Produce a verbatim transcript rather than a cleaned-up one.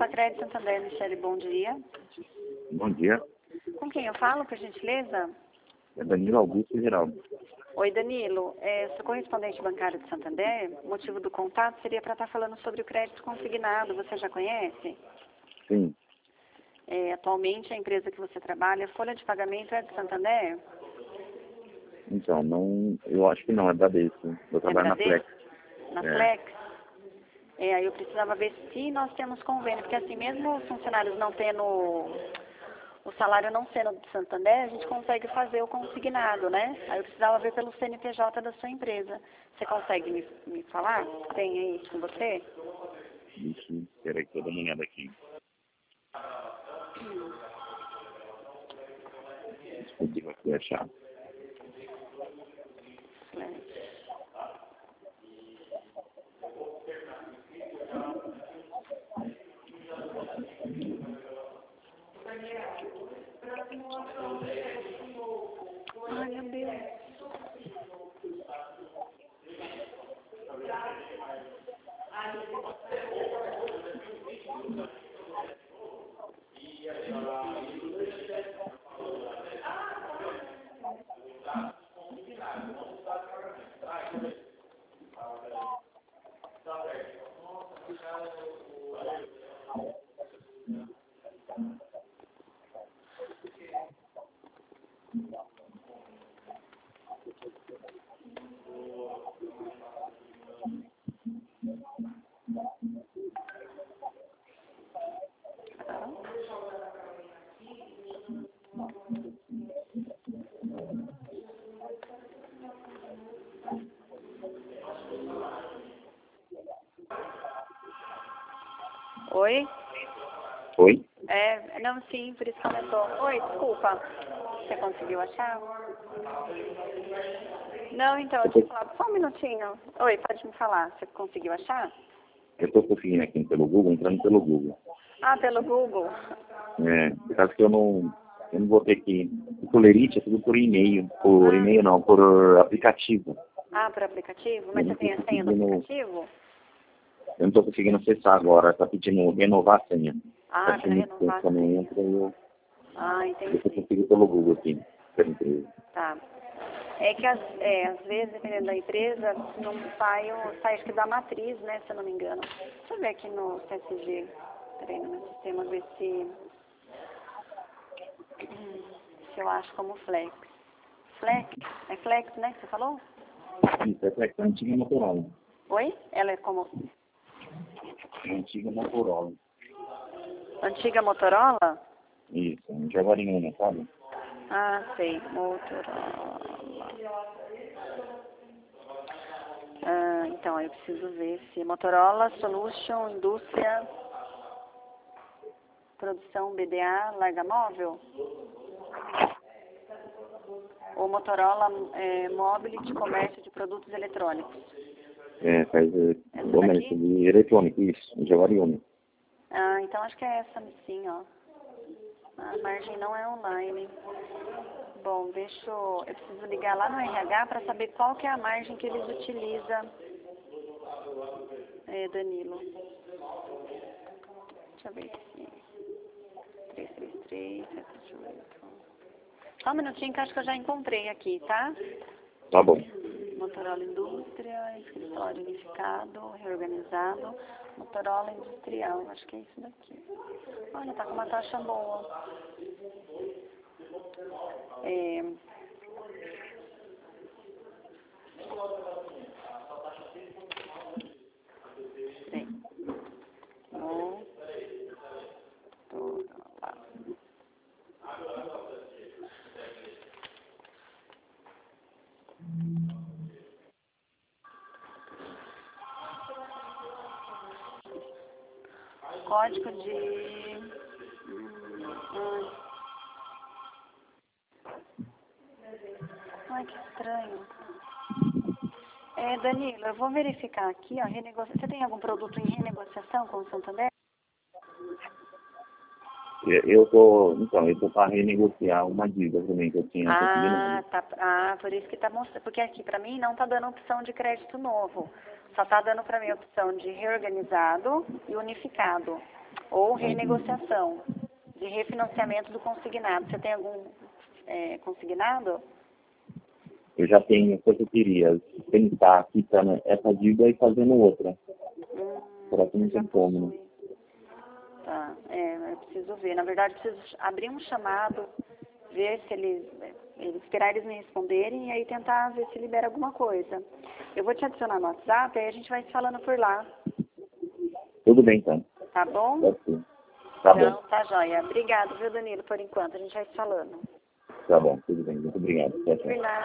Crédito Santander, Michele, bom dia. Bom dia. Com quem eu falo, por gentileza? É Danilo Augusto Geraldo. Oi, Danilo. É, sou correspondente bancário de Santander. O motivo do contato seria para estar falando sobre o crédito consignado. Você já conhece? Sim. É, atualmente, a empresa que você trabalha, a folha de pagamento é de Santander? Então, não, eu acho que não, é Bradesco. Eu trabalho é na Flex. Na É. Flex? É, aí eu precisava ver se nós temos convênio, porque assim, mesmo os funcionários não tendo, o salário não sendo de Santander, a gente consegue fazer o consignado, né? Aí eu precisava ver pelo C N P J da sua empresa. Você consegue me, me falar? Tem aí com você? Isso, peraí que eu dou uma olhada aqui. Desculpa aqui achar. Ai, meu Deus. Oi? Oi? É, não, sim, por isso que aumentou. Oi, desculpa. Você conseguiu achar? Não, então, eu tinha falado só um minutinho. Oi, pode me falar. Você conseguiu achar? Eu estou conseguindo aqui pelo Google, entrando pelo Google. Ah, pelo Google? É, por causa que eu não, eu não vou ter que... O Colerite é tudo por e-mail. Por Ah. e-mail não, por aplicativo. Ah, por aplicativo? Mas Eu você não tem tô a senha do conseguindo- aplicativo? Eu não estou conseguindo acessar agora, está pedindo renovar a senha. Ah, Tá para pedindo renovar a que eu não senha. entro, eu, Ah, eu entendi. consigo pelo Google aqui, pela empresa. Tá. É que, às, é, às vezes, dependendo da empresa, não sai, o, sai acho que da matriz, né, se eu não me engano. Deixa eu ver aqui no C S G. Peraí, no meu sistema, ver se... Hum, se eu acho como Flex. Flex? É Flex, né, que você falou? Isso, essa é a antiga Motorola. Oi? Ela é como... A antiga Motorola. Antiga Motorola? Isso, um Jaguariúna, sabe? Ah, sei. Motorola. Ah, então, eu preciso ver se Motorola Solution Indústria Produção B D A Larga Móvel ou Motorola é, Mobile de Comércio de Produtos Eletrônicos. É, faz Essa comércio daqui? de eletrônico, isso, um Jaguariúna. Ah, então acho que é essa sim, ó. A margem não é online. Bom, deixa eu... Eu preciso ligar lá no R H para saber qual que é a margem que eles utilizam, é, Danilo. Deixa eu ver aqui. três três três, sete oito. Só um minutinho que eu acho que eu já encontrei aqui, tá? Tá bom. Motorola Indústria, escritório unificado, reorganizado. Motorola Industrial, acho que é isso daqui. Olha, tá com uma taxa boa. É... Peraí. Motorola. Código de... Hum, ai. ai, que estranho. É, Danilo, eu vou verificar aqui, ó, renegocia... Você tem algum produto em renegociação com o Santander? Eu eu tô, então, eu tô para renegociar uma dívida também que eu tinha conseguido. Ah, tá. Ah, por isso que tá mostrando. Porque aqui pra mim não tá dando opção de crédito novo. Só tá dando pra mim a opção de reorganizado e unificado. Ou renegociação de refinanciamento do consignado. Você tem algum é, consignado? Eu já tenho, o que eu queria, tentar quitando essa dívida e fazendo outra. Hum, Por aqui não tem como, né? Tá, é, eu preciso ver. Na verdade, eu preciso abrir um chamado, ver se eles, eles, esperar eles me responderem e aí tentar ver se libera alguma coisa. Eu vou te adicionar no WhatsApp, aí a gente vai se falando por lá. Tudo bem, então. Tá bom? Pode ser. Tá Então, bom. tá joia. Obrigado, viu, Danilo, por enquanto. A gente vai se falando. Tá bom, tudo bem. Muito obrigado. Tchau, tchau. Por nada.